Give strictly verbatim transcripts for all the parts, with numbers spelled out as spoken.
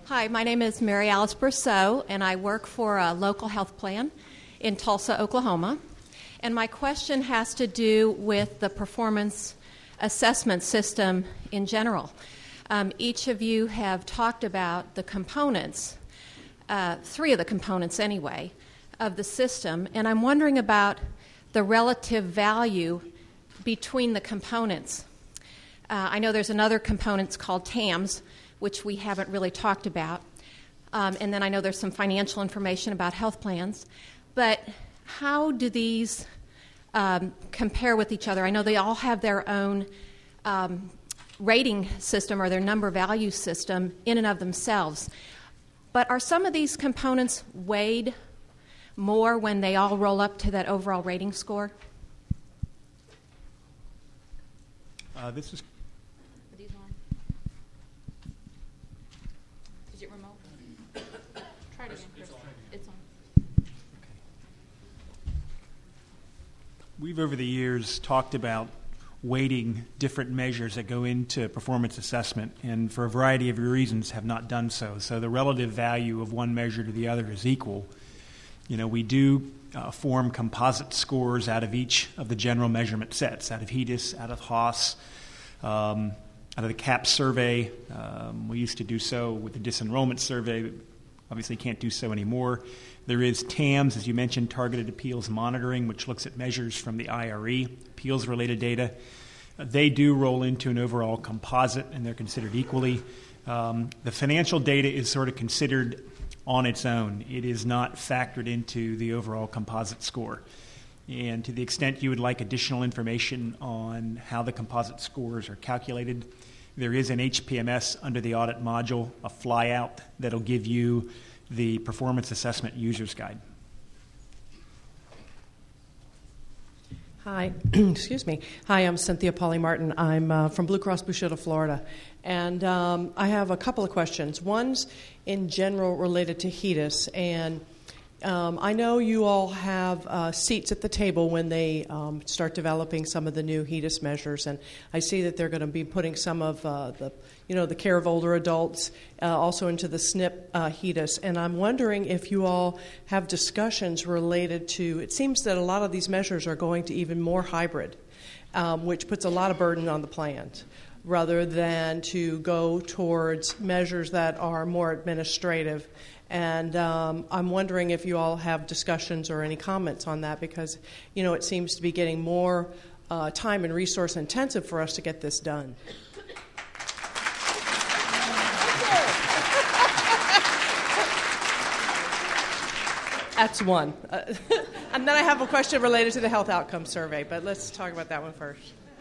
Hi, my name is Mary Alice Brousseau, and I work for a local health plan in Tulsa, Oklahoma. And my question has to do with the performance assessment system in general. Um, each of you have talked about the components, uh, three of the components anyway, of the system, and I'm wondering about the relative value between the components. Uh, I know there's another component called T A M S, which we haven't really talked about, um, and then I know there's some financial information about health plans, but how do these um, compare with each other? I know they all have their own um, rating system or their number value system in and of themselves, but are some of these components weighed more when they all roll up to that overall rating score? Uh, this is. Are these on? Is it remote? Try it again, Chris. It's on. We've over the years talked about weighting different measures that go into performance assessment, and for a variety of reasons have not done so. So the relative value of one measure to the other is equal. You know, we do uh, form composite scores out of each of the general measurement sets, out of HEDIS, out of Haas, um, out of the CAHPS survey. Um, we used to do so with the disenrollment survey. Obviously can't do so anymore. There is T A M S, as you mentioned, Targeted Appeals Monitoring, which looks at measures from the I R E, appeals-related data. Uh, they do roll into an overall composite, and they're considered equally. Um, the financial data is sort of considered on its own. It is not factored into the overall composite score. And to the extent you would like additional information on how the composite scores are calculated, there is an H P M S under the audit module, a flyout that'll give you the performance assessment user's guide. Hi, excuse me. Hi, I'm Cynthia Polly Martin. I'm uh, from Blue Cross Blue Shield of Florida. And um, I have a couple of questions. One's in general related to HEDIS. And um, I know you all have uh, seats at the table when they um, start developing some of the new HEDIS measures. And I see that they're going to be putting some of uh, the, you know, the care of older adults uh, also into the S N P uh, HEDIS. And I'm wondering if you all have discussions related to, it seems that a lot of these measures are going to even more hybrid, um, which puts a lot of burden on the plans, rather than to go towards measures that are more administrative. And um, I'm wondering if you all have discussions or any comments on that, because, you know, it seems to be getting more uh, time and resource intensive for us to get this done. That's one. Uh, and then I have a question related to the health outcome survey, but let's talk about that one first.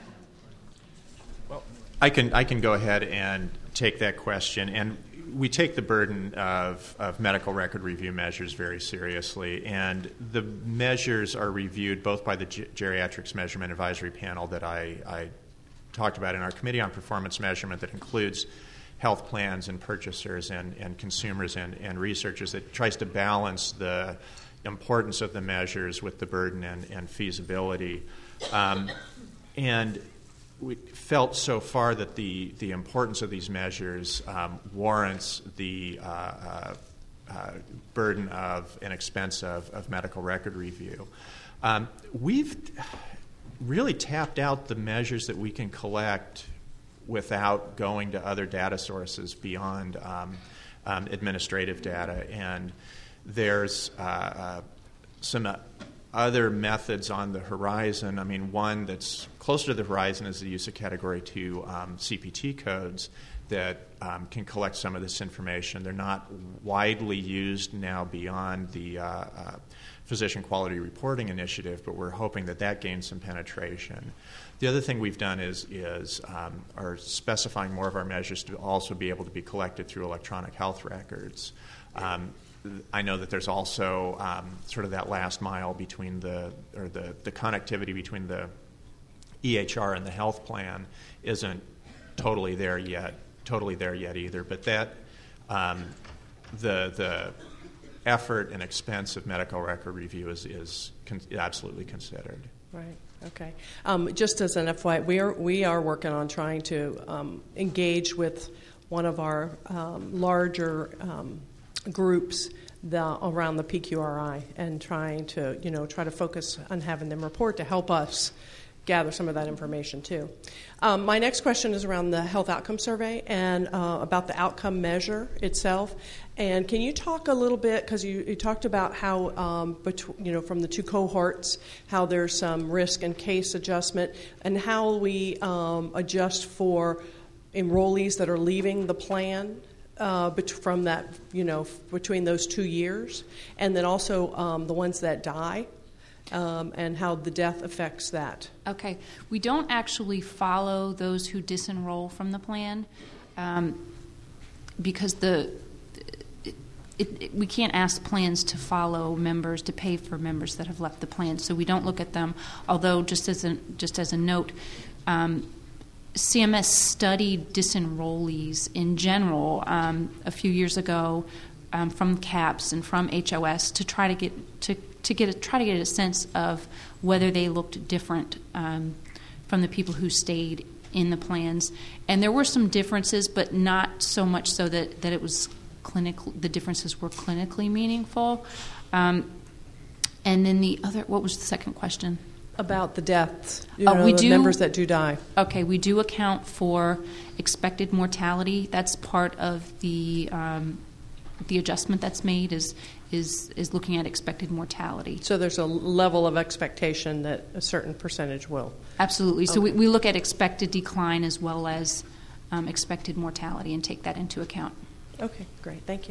Well, I can I can go ahead and take that question. And we take the burden of, of medical record review measures very seriously. And the measures are reviewed both by the Ge- Geriatrics Measurement Advisory Panel that I, I talked about in our Committee on Performance Measurement, that includes health plans and purchasers and, and consumers and, and researchers, that tries to balance the importance of the measures with the burden and, and feasibility. Um, and we felt so far that the, the importance of these measures um, warrants the uh, uh, uh, burden of and expense of, of medical record review. Um, we've really tapped out the measures that we can collect without going to other data sources beyond um, um, administrative data. And there's uh, uh, some uh, other methods on the horizon. I mean, one that's closer to the horizon is the use of Category two um, C P T codes that um, can collect some of this information. They're not widely used now beyond the uh, uh, Physician Quality Reporting Initiative, but we're hoping that that gains some penetration. The other thing we've done is, is um, are specifying more of our measures to also be able to be collected through electronic health records. Um, I know that there's also um, sort of that last mile between the, or the, the connectivity between the E H R and the health plan isn't totally there yet, totally there yet either. But that, um, the the effort and expense of medical record review is, is con- absolutely considered. Right. Okay. Um, just as an F Y I, we are we are working on trying to um, engage with one of our um, larger um, groups the, around the P Q R I and trying to, you know, try to focus on having them report to help us gather some of that information too. Um, my next question is around the health outcome survey and uh, about the outcome measure itself. And can you talk a little bit, because you, you talked about how, um, betw- you know, from the two cohorts, how there's some risk and case adjustment, and how we um, adjust for enrollees that are leaving the plan uh, bet- from that, you know, f- between those two years, and then also um, the ones that die. Um, and how the death affects that. Okay. We don't actually follow those who disenroll from the plan um, because the it, it, it, we can't ask plans to follow members, to pay for members that have left the plan, so we don't look at them. Although, just as a, just as a note, um, C M S studied disenrollees in general um, a few years ago um, from CAHPS and from H O S to try to get to to get a, try to get a sense of whether they looked different um, from the people who stayed in the plans. And there were some differences, but not so much so that, that it was clinical. The differences were clinically meaningful. Um, and then the other, what was the second question? About the deaths, you uh, know, we the do, members that do die. Okay, we do account for expected mortality. That's part of the um, the adjustment that's made is is is looking at expected mortality. So there's a level of expectation that a certain percentage will. Absolutely. So Okay. we, we look at expected decline as well as um, expected mortality and take that into account. Okay, great. Thank you.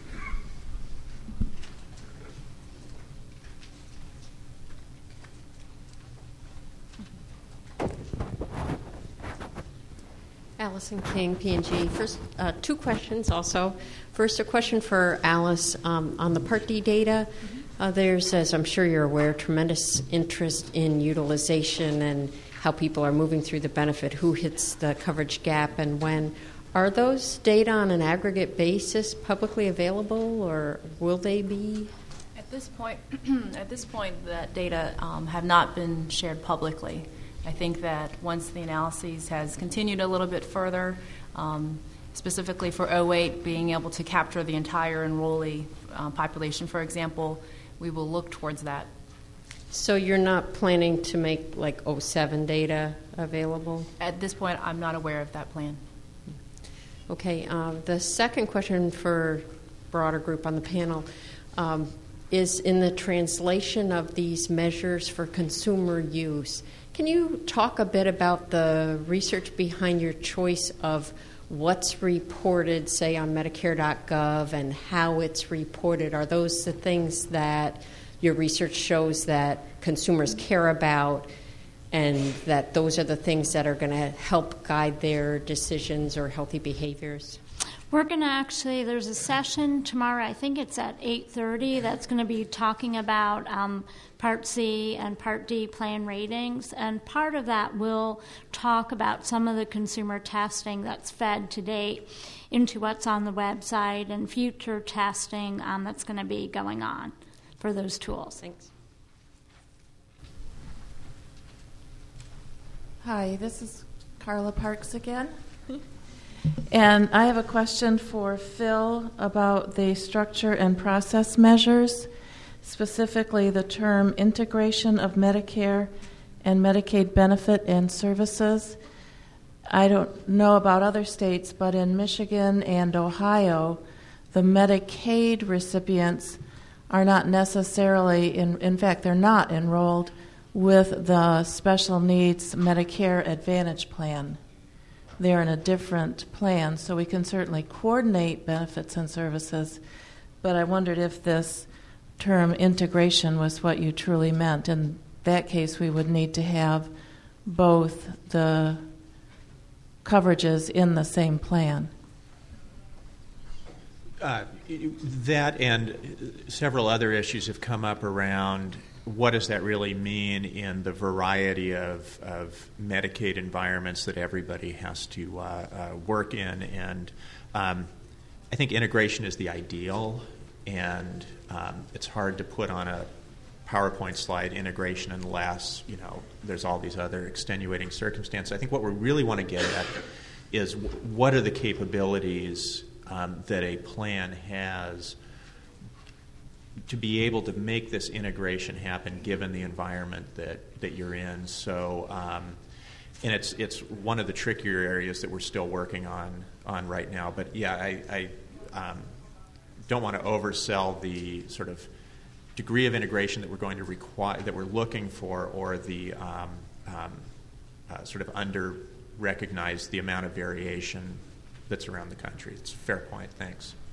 Allison King, P and G. First, uh, two questions also. First, a question for Alice um, on the Part D data. Mm-hmm. Uh, there's, as I'm sure you're aware, tremendous interest in utilization and how people are moving through the benefit, who hits the coverage gap and when. Are those data on an aggregate basis publicly available, or will they be? At this point, at this point, that data um, have not been shared publicly. I think that once the analyses has continued a little bit further, um, specifically for oh eight, being able to capture the entire enrollee uh, population, for example, we will look towards that. So you're not planning to make like oh seven data available? At this point, I'm not aware of that plan. Okay. Uh, the second question for broader group on the panel um, is in the translation of these measures for consumer use. Can you talk a bit about the research behind your choice of what's reported, say, on Medicare dot gov and how it's reported? Are those the things that your research shows that consumers care about and that those are the things that are going to help guide their decisions or healthy behaviors? We're going to actually, there's a session tomorrow, I think it's at eight thirty, that's going to be talking about um, Part C and Part D plan ratings. And part of that will talk about some of the consumer testing that's fed to date into what's on the website and future testing um, that's going to be going on for those tools. Thanks. Hi, this is Carla Parks again. And I have a question for Phil about the structure and process measures, specifically the term integration of Medicare and Medicaid benefit and services. I don't know about other states, but in Michigan and Ohio, the Medicaid recipients are not necessarily, in, in fact, they're not enrolled with the Special Needs Medicare Advantage plan. They're in a different plan, so we can certainly coordinate benefits and services, but I wondered if this term integration was what you truly meant. In that case, we would need to have both the coverages in the same plan. Uh, that and several other issues have come up around what does that really mean in the variety of, of Medicaid environments that everybody has to uh, uh, work in. And um, I think integration is the ideal, and um, it's hard to put on a PowerPoint slide integration unless, you know, there's all these other extenuating circumstances. I think what we really want to get at is w- what are the capabilities um, that a plan has to be able to make this integration happen given the environment that, that you're in. So, um, and it's it's one of the trickier areas that we're still working on on right now. But yeah, I, I um, don't want to oversell the sort of degree of integration that we're going to require, that we're looking for, or the um, um, uh, sort of under recognize the amount of variation that's around the country. It's a fair point. Thanks.